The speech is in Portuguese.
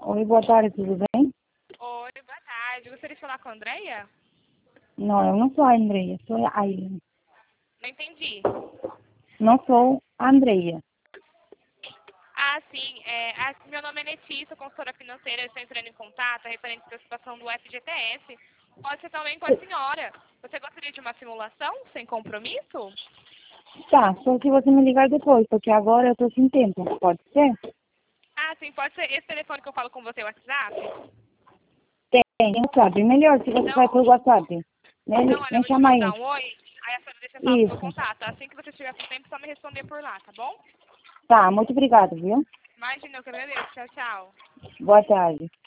Oi, boa tarde, tudo bem? Oi, boa tarde. Gostaria de falar com a Andrea? Não, eu não sou a Andreia, sou a Aileen. Não entendi. Não sou a Andreia. Ah, sim. Meu nome é Letícia, consultora financeira. Eu estou entrando em contato referente à situação do FGTS. Pode ser também com a senhora. Você gostaria de uma simulação sem compromisso? Tá, só se você me ligar depois, porque agora eu tô sem tempo, pode ser? Ah, sim. Pode ser esse telefone que eu falo com você, o WhatsApp? Tem WhatsApp. Melhor se você vai Não, por WhatsApp. não, olha, eu Me vou te chama aí. mandar um oi. Aí a senhora deixa salvo o meu Isso. contato. Assim que você estiver com tempo, só me responder por lá, tá bom? Tá, muito obrigada, viu? Imagina, eu que agradeço. Tchau, tchau. Boa tarde.